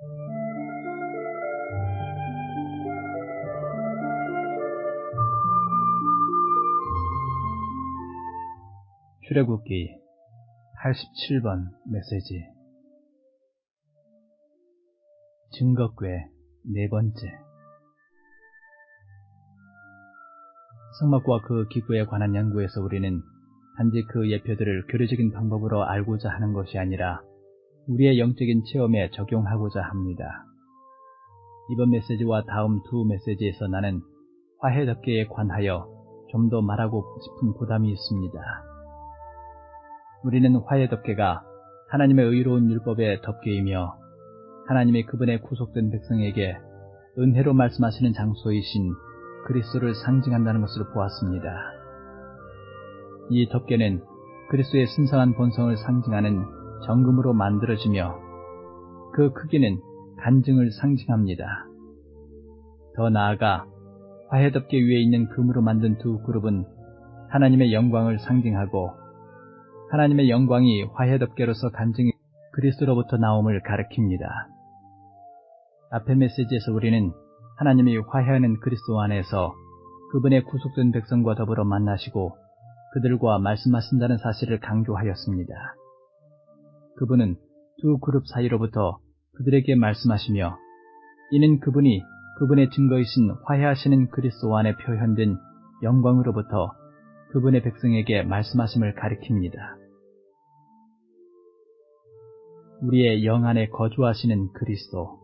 출애굽기 87번 메시지. 증거궤 네 번째. 성막과 그 기구에 관한 연구에서 우리는 단지 그 예표들을 교리적인 방법으로 알고자 하는 것이 아니라 우리의 영적인 체험에 적용하고자 합니다. 이번 메시지와 다음 두 메시지에서 나는 화해덮개에 관하여 좀 더 말하고 싶은 부담이 있습니다. 우리는 화해덮개가 하나님의 의로운 율법의 덮개이며 하나님이 그분의 구속된 백성에게 은혜로 말씀하시는 장소이신 그리스도를 상징한다는 것을 보았습니다. 이 덮개는 그리스도의 신성한 본성을 상징하는 정금으로 만들어지며 그 크기는 간증을 상징합니다. 더 나아가 화해덮개 위에 있는 금으로 만든 두 그룹은 하나님의 영광을 상징하고 하나님의 영광이 화해덮개로서 간증이 그리스도로부터 나옴을 가리킵니다. 앞의 메시지에서 우리는 하나님이 화해하는 그리스도 안에서 그분의 구속된 백성과 더불어 만나시고 그들과 말씀하신다는 사실을 강조하였습니다. 그분은 두 그룹 사이로부터 그들에게 말씀하시며 이는 그분이 그분의 증거이신 화해하시는 그리스도 안에 표현된 영광으로부터 그분의 백성에게 말씀하심을 가리킵니다. 우리의 영 안에 거주하시는 그리스도.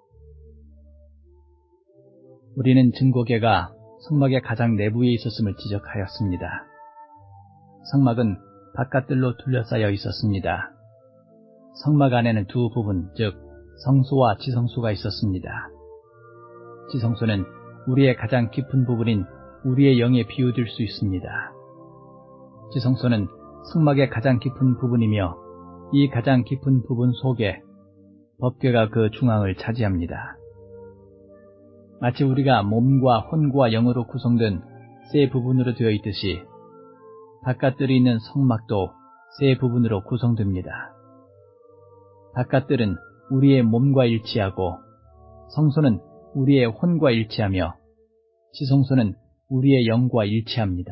우리는 증거궤가 성막의 가장 내부에 있었음을 지적하였습니다. 성막은 바깥들로 둘러싸여 있었습니다. 성막 안에는 두 부분, 즉 성소와 지성소가 있었습니다. 지성소는 우리의 가장 깊은 부분인 우리의 영에 비유될 수 있습니다. 지성소는 성막의 가장 깊은 부분이며 이 가장 깊은 부분 속에 법궤가 그 중앙을 차지합니다. 마치 우리가 몸과 혼과 영으로 구성된 세 부분으로 되어 있듯이 바깥들이 있는 성막도 세 부분으로 구성됩니다. 바깥들은 우리의 몸과 일치하고 성소는 우리의 혼과 일치하며 지성소는 우리의 영과 일치합니다.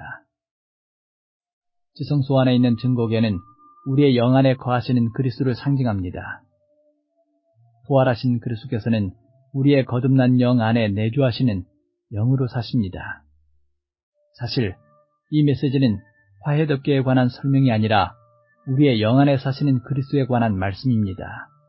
지성소 안에 있는 증거궤는 우리의 영 안에 거하시는 그리스도를 상징합니다. 부활하신 그리스도께서는 우리의 거듭난 영 안에 내주하시는 영으로 사십니다. 사실 이 메시지는 화해덮개에 관한 설명이 아니라 우리의 영 안에 사시는 그리스도에 관한 말씀입니다.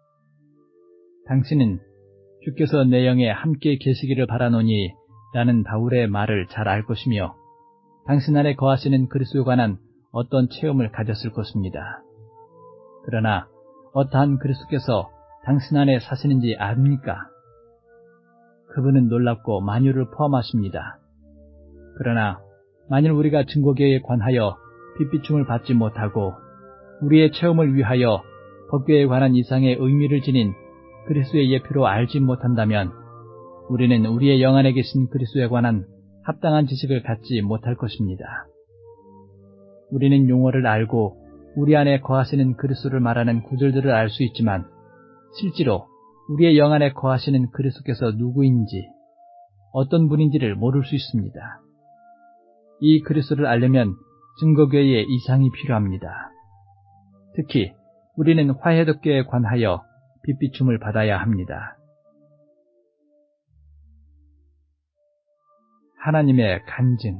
당신은 주께서 내 영에 함께 계시기를 바라노니 라는 바울의 말을 잘 알 것이며 당신 안에 거하시는 그리스도에 관한 어떤 체험을 가졌을 것입니다. 그러나 어떠한 그리스도께서 당신 안에 사시는지 압니까? 그분은 놀랍고 만유를 포함하십니다. 그러나 만일 우리가 증거궤에 관하여 빛비춤을 받지 못하고 우리의 체험을 위하여 법궤에 관한 이상의 의미를 지닌 그리스도의 예표로 알지 못한다면 우리는 우리의 영 안에 계신 그리스도에 관한 합당한 지식을 갖지 못할 것입니다. 우리는 용어를 알고 우리 안에 거하시는 그리스도를 말하는 구절들을 알 수 있지만 실제로 우리의 영 안에 거하시는 그리스도께서 누구인지 어떤 분인지를 모를 수 있습니다. 이 그리스도를 알려면 증거궤에 이상이 필요합니다. 특히 우리는 화해덮개에 관하여 빛비춤을 받아야 합니다. 하나님의 간증.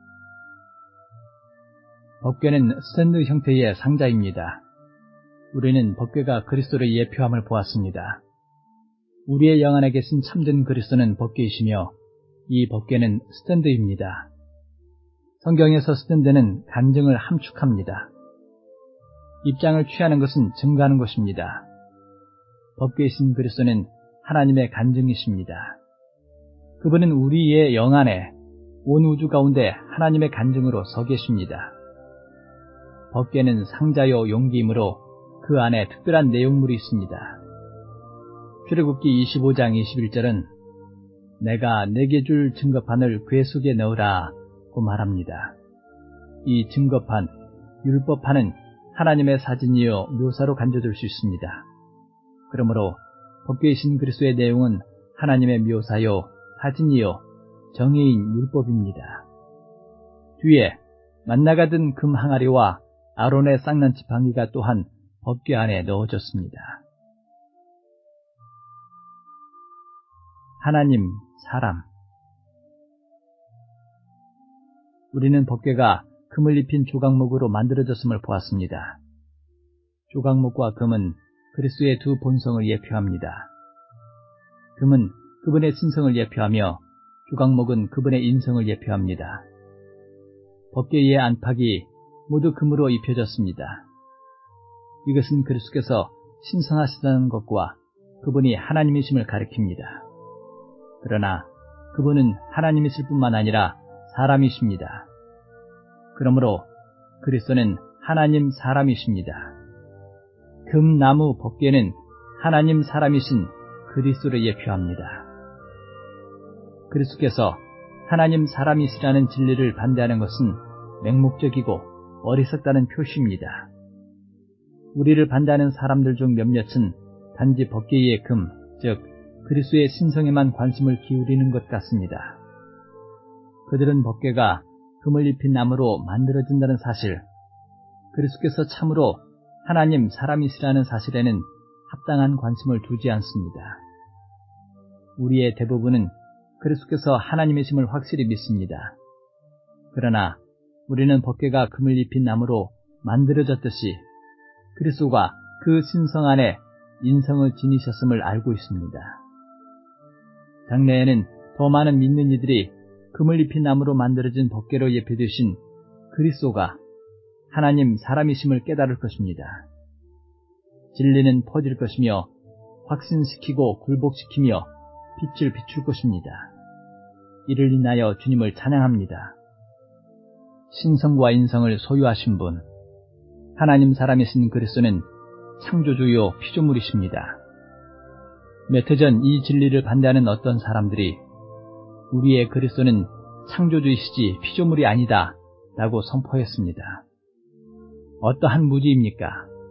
법궤는 스탠드 형태의 상자입니다. 우리는 법궤가 그리스도를 예표함을 보았습니다. 우리의 영 안에 계신 참된 그리스도는 법궤이시며 이 법궤는 스탠드입니다. 성경에서 스탠드는 간증을 함축합니다. 입장을 취하는 것은 증거하는 것입니다. 법궤이신 그리스도는 하나님의 간증이십니다. 그분은 우리의 영 안에 온 우주 가운데 하나님의 간증으로 서 계십니다. 법궤는 상자요 용기이므로 그 안에 특별한 내용물이 있습니다. 출애굽기 25장 21절은 내가 내게 줄 증거판을 궤 속에 넣으라고 말합니다. 이 증거판, 율법판은 하나님의 사진이요 묘사로 간주될 수 있습니다. 그러므로 법궤이신 그리스도의 내용은 하나님의 묘사요, 사진이요, 정의인 율법입니다. 뒤에 만나가 든 금 항아리와 아론의 쌍난 지팡이가 또한 법궤 안에 넣어졌습니다. 하나님, 사람. 우리는 법궤가 금을 입힌 조각목으로 만들어졌음을 보았습니다. 조각목과 금은 그리스도의 두 본성을 예표합니다. 금은 그분의 신성을 예표하며 조각목은 그분의 인성을 예표합니다. 법궤의 안팎이 모두 금으로 입혀졌습니다. 이것은 그리스도께서 신성하시다는 것과 그분이 하나님이심을 가리킵니다. 그러나 그분은 하나님이실 뿐만 아니라 사람이십니다. 그러므로 그리스도는 하나님 사람이십니다. 금나무 법궤는 하나님 사람이신 그리스도를 예표합니다. 그리스도께서 하나님 사람이시라는 진리를 반대하는 것은 맹목적이고 어리석다는 표시입니다. 우리를 반대하는 사람들 중 몇몇은 단지 법궤의 금, 즉 그리스도의 신성에만 관심을 기울이는 것 같습니다. 그들은 법궤가 금을 입힌 나무로 만들어진다는 사실, 그리스도께서 참으로 하나님 사람이시라는 사실에는 합당한 관심을 두지 않습니다. 우리의 대부분은 그리스도께서 하나님이심을 확실히 믿습니다. 그러나 우리는 법궤가 금을 입힌 나무로 만들어졌듯이 그리스도가 그 신성 안에 인성을 지니셨음을 알고 있습니다. 장래에는 더 많은 믿는 이들이 금을 입힌 나무로 만들어진 법궤로 예표되신 그리스도가 하나님 사람이심을 깨달을 것입니다. 진리는 퍼질 것이며 확신시키고 굴복시키며 빛을 비출 것입니다. 이를 인하여 주님을 찬양합니다. 신성과 인성을 소유하신 분, 하나님 사람이신 그리스도는 창조주요 피조물이십니다. 몇 해 전 이 진리를 반대하는 어떤 사람들이 우리의 그리스도는 창조주이시지 피조물이 아니다 라고 선포했습니다. 어떠한 무지입니까?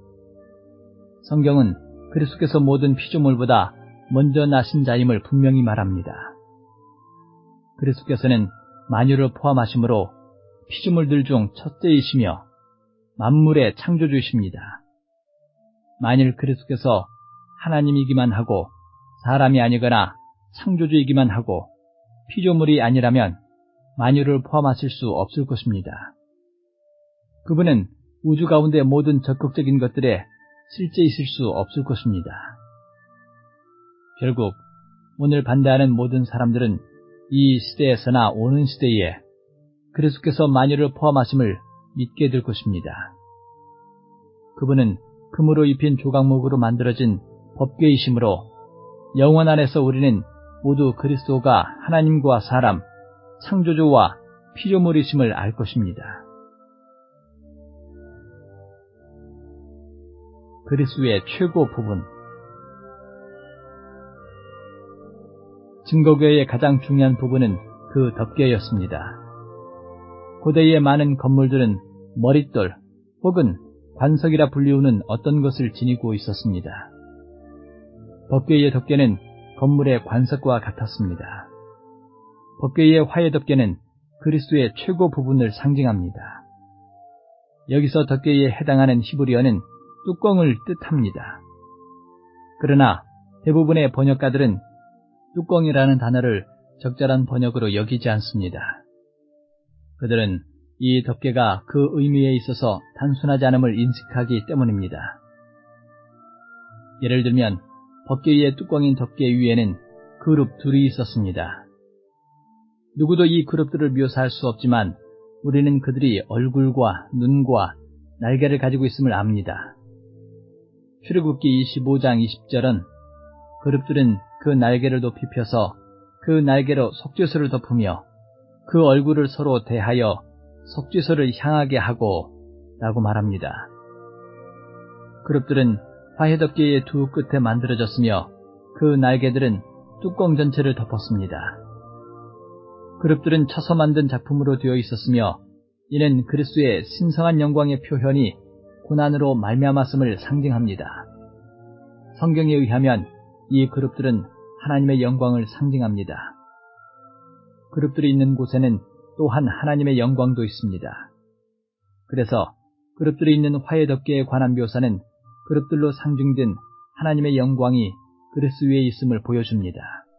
성경은 그리스도께서 모든 피조물보다 먼저 나신 자임을 분명히 말합니다. 그리스도께서는 만유를 포함하심으로 피조물들 중 첫째이시며 만물의 창조주이십니다. 만일 그리스도께서 하나님이기만 하고 사람이 아니거나 창조주이기만 하고 피조물이 아니라면 만유를 포함하실 수 없을 것입니다. 그분은 우주 가운데 모든 적극적인 것들에 실제이실 수 없을 것입니다. 결국 오늘 반대하는 모든 사람들은 이 시대에서나 오는 시대에 그리스도께서 만유를 포함하심을 믿게 될 것입니다. 그분은 금으로 입힌 조각목으로 만들어진 법궤이시므로 영원 안에서 우리는 모두 그리스도가 하나님과 사람, 창조주와 피조물이심을 알 것입니다. 그리스도의 최고 부분. 증거교회의 가장 중요한 부분은 그 덮개였습니다. 고대의 많은 건물들은 머릿돌 혹은 관석이라 불리우는 어떤 것을 지니고 있었습니다. 법궤의 덮개는 건물의 관석과 같았습니다. 법궤의 화해 덮개는 그리스도의 최고 부분을 상징합니다. 여기서 덮개에 해당하는 히브리어는 뚜껑을 뜻합니다. 그러나 대부분의 번역가들은 뚜껑이라는 단어를 적절한 번역으로 여기지 않습니다. 그들은 이 덮개가 그 의미에 있어서 단순하지 않음을 인식하기 때문입니다. 예를 들면 법궤의 뚜껑인 덮개 위에는 그룹 둘이 있었습니다. 누구도 이 그룹들을 묘사할 수 없지만 우리는 그들이 얼굴과 눈과 날개를 가지고 있음을 압니다. 출애굽기 25장 20절은 그룹들은 그 날개를 높이 펴서 그 날개로 속죄소를 덮으며 그 얼굴을 서로 대하여 속죄소를 향하게 하고 라고 말합니다. 그룹들은 화해덮개의 두 끝에 만들어졌으며 그 날개들은 뚜껑 전체를 덮었습니다. 그룹들은 쳐서 만든 작품으로 되어 있었으며 이는 그리스도의 신성한 영광의 표현이 고난으로 말미암았음을 상징합니다. 성경에 의하면 이 그룹들은 하나님의 영광을 상징합니다. 그룹들이 있는 곳에는 또한 하나님의 영광도 있습니다. 그래서 그룹들이 있는 화해덮개에 관한 묘사는 그룹들로 상징된 하나님의 영광이 그리스 위에 있음을 보여줍니다.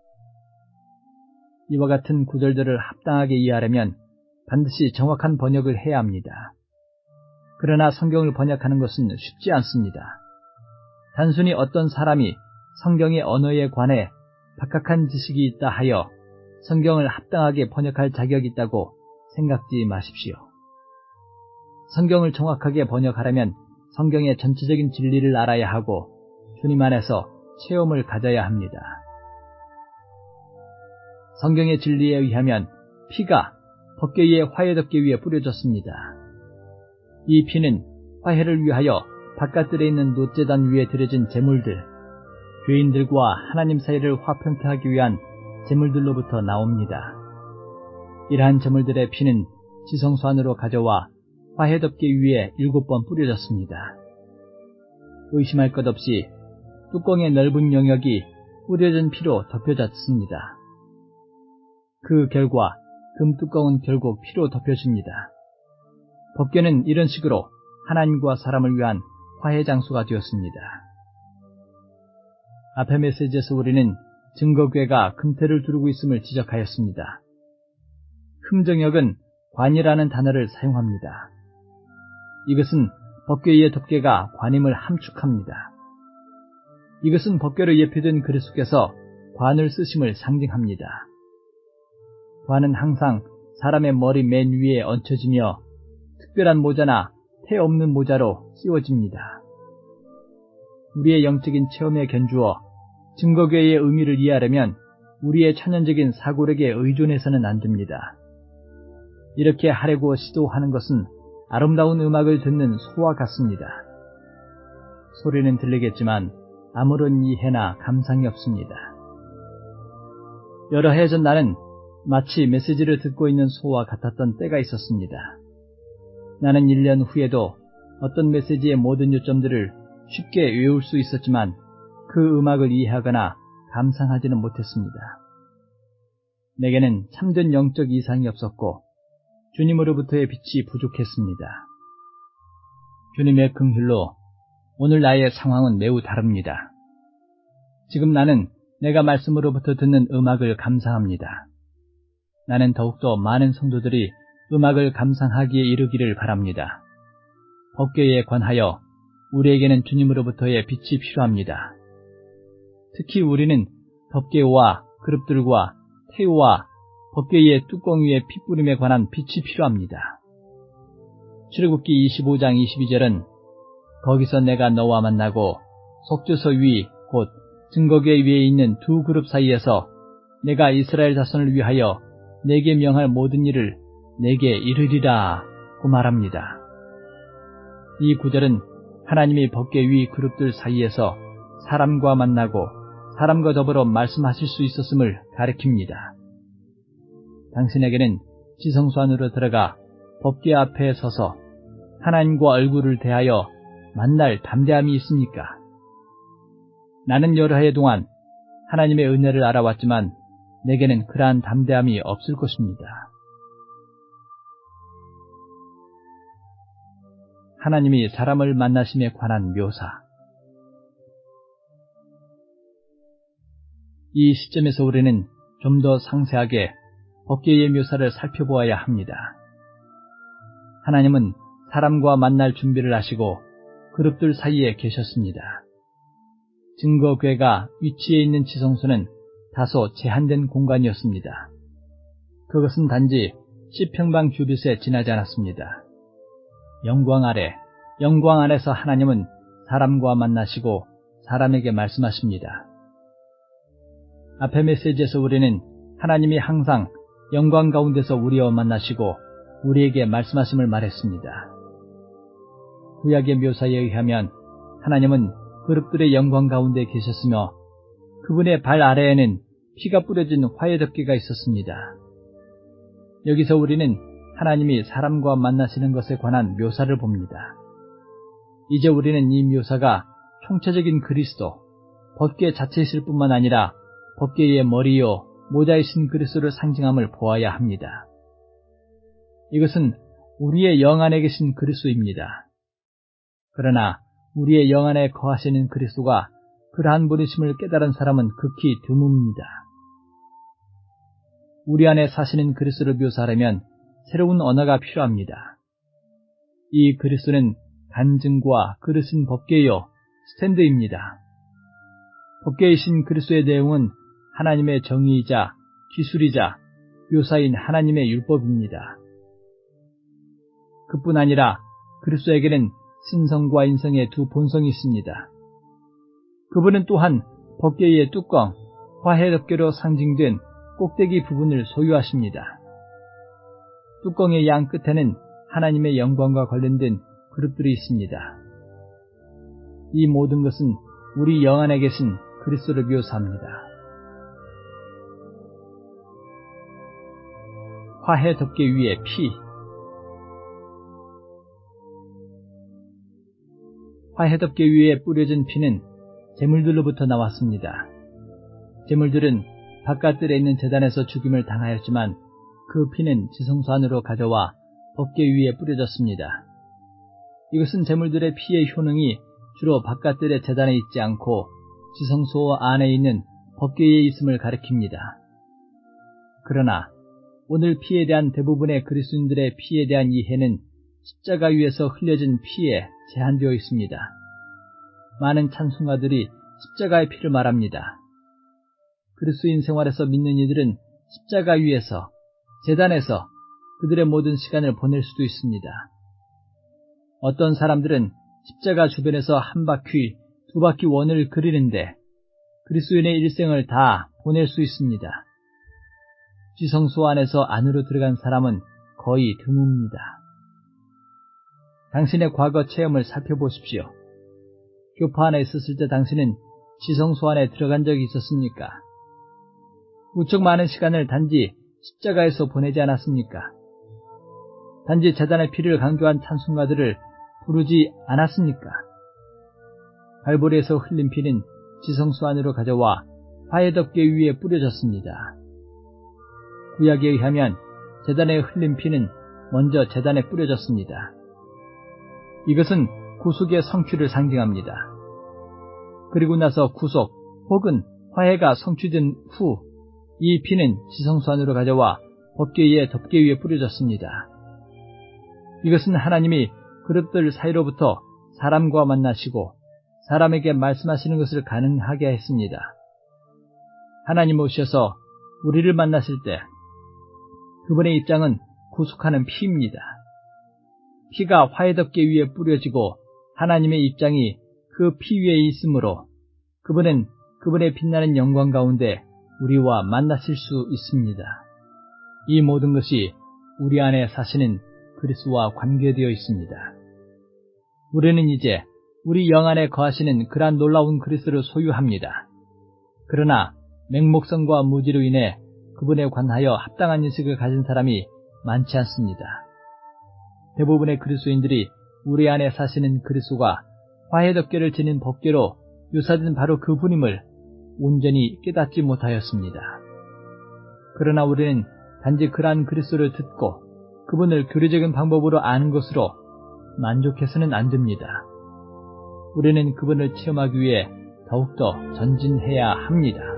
이와 같은 구절들을 합당하게 이해하려면 반드시 정확한 번역을 해야 합니다. 그러나 성경을 번역하는 것은 쉽지 않습니다. 단순히 어떤 사람이 성경의 언어에 관해 박학한 지식이 있다 하여 성경을 합당하게 번역할 자격이 있다고 생각지 마십시오. 성경을 정확하게 번역하려면 성경의 전체적인 진리를 알아야 하고 주님 안에서 체험을 가져야 합니다. 성경의 진리에 의하면 피가 덮개 위에 화해덮개 위에 뿌려졌습니다. 이 피는 화해를 위하여 바깥들에 있는 놋제단 위에 드려진 제물들, 죄인들과 하나님 사이를 화평케 하기 위한 제물들로부터 나옵니다. 이러한 제물들의 피는 지성소 안으로 가져와 화해덮개 위에 7번 뿌려졌습니다. 의심할 것 없이 뚜껑의 넓은 영역이 뿌려진 피로 덮여졌습니다. 그 결과 금뚜껑은 결국 피로 덮여집니다. 덮개는 이런 식으로 하나님과 사람을 위한 화해 장소가 되었습니다. 앞의 메시지에서 우리는 증거궤가 금태를 두르고 있음을 지적하였습니다. 흠정역은 관이라는 단어를 사용합니다. 이것은 덮개 위의 덮개가 관임을 함축합니다. 이것은 덮개로 예표된 그리스도께서 관을 쓰심을 상징합니다. 관은 항상 사람의 머리 맨 위에 얹혀지며 특별한 모자나 태 없는 모자로 씌워집니다. 우리의 영적인 체험에 견주어 증거궤의 의미를 이해하려면 우리의 천연적인 사고력에 의존해서는 안 됩니다. 이렇게 하려고 시도하는 것은 아름다운 음악을 듣는 소와 같습니다. 소리는 들리겠지만 아무런 이해나 감상이 없습니다. 여러 해 전 나는 마치 메시지를 듣고 있는 소와 같았던 때가 있었습니다. 나는 1년 후에도 어떤 메시지의 모든 요점들을 쉽게 외울 수 있었지만 그 음악을 이해하거나 감상하지는 못했습니다. 내게는 참된 영적 이상이 없었고 주님으로부터의 빛이 부족했습니다. 주님의 긍휼로 오늘 나의 상황은 매우 다릅니다. 지금 나는 내가 말씀으로부터 듣는 음악을 감상합니다. 나는 더욱더 많은 성도들이 음악을 감상하기에 이르기를 바랍니다. 법궤에 관하여 우리에게는 주님으로부터의 빛이 필요합니다. 특히 우리는 법궤와 그룹들과 태우와 법궤의 뚜껑 위에 핏뿌림에 관한 빛이 필요합니다. 출애굽기 25장 22절은 거기서 내가 너와 만나고 속죄소 위 곧 증거궤 위에 있는 두 그룹 사이에서 내가 이스라엘 자손을 위하여 내게 명할 모든 일을 내게 이르리라 고 말합니다. 이 구절은 하나님이 법궤 위 그룹들 사이에서 사람과 만나고 사람과 더불어 말씀하실 수 있었음을 가리킵니다. 당신에게는 지성소 안으로 들어가 법궤 앞에 서서 하나님과 얼굴을 대하여 만날 담대함이 있습니까? 나는 여러 해 동안 하나님의 은혜를 알아왔지만 내게는 그러한 담대함이 없을 것입니다. 하나님이 사람을 만나심에 관한 묘사. 이 시점에서 우리는 좀 더 상세하게 법궤의 묘사를 살펴보아야 합니다. 하나님은 사람과 만날 준비를 하시고 그룹들 사이에 계셨습니다. 증거궤가 위치해 있는 지성소는 다소 제한된 공간이었습니다. 그것은 단지 10평방 규빗에 지나지 않았습니다. 영광 아래, 영광 안에서 하나님은 사람과 만나시고 사람에게 말씀하십니다. 앞의 메시지에서 우리는 하나님이 항상 영광 가운데서 우리와 만나시고 우리에게 말씀하심을 말했습니다. 구약의 묘사에 의하면 하나님은 그룹들의 영광 가운데 계셨으며 그분의 발 아래에는 피가 뿌려진 화해덮개가 있었습니다. 여기서 우리는 하나님이 사람과 만나시는 것에 관한 묘사를 봅니다. 이제 우리는 이 묘사가 총체적인 그리스도, 법궤 자체이실 뿐만 아니라 법궤의 머리요 모자이신 그리스도를 상징함을 보아야 합니다. 이것은 우리의 영 안에 계신 그리스도입니다. 그러나 우리의 영 안에 거하시는 그리스도가 그러한 분이심을 깨달은 사람은 극히 드뭅니다. 우리 안에 사시는 그리스도를 묘사하려면 새로운 언어가 필요합니다. 이 그리스도는 간증과 그릇인 법궤요 스탠드입니다. 법궤이신 그리스도의 내용은 하나님의 정의이자 기술이자 묘사인 하나님의 율법입니다. 그뿐 아니라 그리스도에게는 신성과 인성의 두 본성이 있습니다. 그분은 또한 법궤의 뚜껑, 화해덮개로 상징된 꼭대기 부분을 소유하십니다. 뚜껑의 양 끝에는 하나님의 영광과 관련된 그릇들이 있습니다. 이 모든 것은 우리 영 안에 계신 그리스도를 묘사합니다. 화해덮개 위에 피. 화해덮개 위에 뿌려진 피는 제물들로부터 나왔습니다. 제물들은 바깥들에 있는 제단에서 죽임을 당하였지만 그 피는 지성소 안으로 가져와 법궤 위에 뿌려졌습니다. 이것은 제물들의 피의 효능이 주로 바깥들의 제단에 있지 않고 지성소 안에 있는 법궤에 있음을 가리킵니다. 그러나 오늘 피에 대한 대부분의 그리스도인들의 피에 대한 이해는 십자가 위에서 흘려진 피에 제한되어 있습니다. 많은 찬송가들이 십자가의 피를 말합니다. 그리스도인 생활에서 믿는 이들은 십자가 위에서, 제단에서 그들의 모든 시간을 보낼 수도 있습니다. 어떤 사람들은 십자가 주변에서 한 바퀴, 두 바퀴 원을 그리는데 그리스도인의 일생을 다 보낼 수 있습니다. 지성소 안에서 안으로 들어간 사람은 거의 드뭅니다. 당신의 과거 체험을 살펴보십시오. 교파 안에 있었을 때 당신은 지성소 안에 들어간 적이 있었습니까? 무척 많은 시간을 단지 십자가에서 보내지 않았습니까? 단지 제단의 피를 강조한 찬송가들을 부르지 않았습니까? 갈보리에서 흘린 피는 지성소 안으로 가져와 화해덮개 위에 뿌려졌습니다. 구약에 의하면 제단에 흘린 피는 먼저 제단에 뿌려졌습니다. 이것은 구속의 성취를 상징합니다. 그리고 나서 구속 혹은 화해가 성취된 후 이 피는 지성소 안으로 가져와 법궤의 덮개 위에 뿌려졌습니다. 이것은 하나님이 그릇들 사이로부터 사람과 만나시고 사람에게 말씀하시는 것을 가능하게 했습니다. 하나님 오셔서 우리를 만나실 때 그분의 입장은 구속하는 피입니다. 피가 화해덮개 위에 뿌려지고 하나님의 입장이 그 피 위에 있으므로 그분은 그분의 빛나는 영광 가운데 우리와 만나실 수 있습니다. 이 모든 것이 우리 안에 사시는 그리스도와 관계되어 있습니다. 우리는 이제 우리 영 안에 거하시는 그러한 놀라운 그리스도를 소유합니다. 그러나 맹목성과 무지로 인해 그분에 관하여 합당한 인식을 가진 사람이 많지 않습니다. 대부분의 그리스도인들이 우리 안에 사시는 그리스도가 화해덮개를 지닌 법궤로 묘사된 바로 그분임을 온전히 깨닫지 못하였습니다. 그러나 우리는 단지 그러한 그리스도를 듣고 그분을 교리적인 방법으로 아는 것으로 만족해서는 안 됩니다. 우리는 그분을 체험하기 위해 더욱더 전진해야 합니다.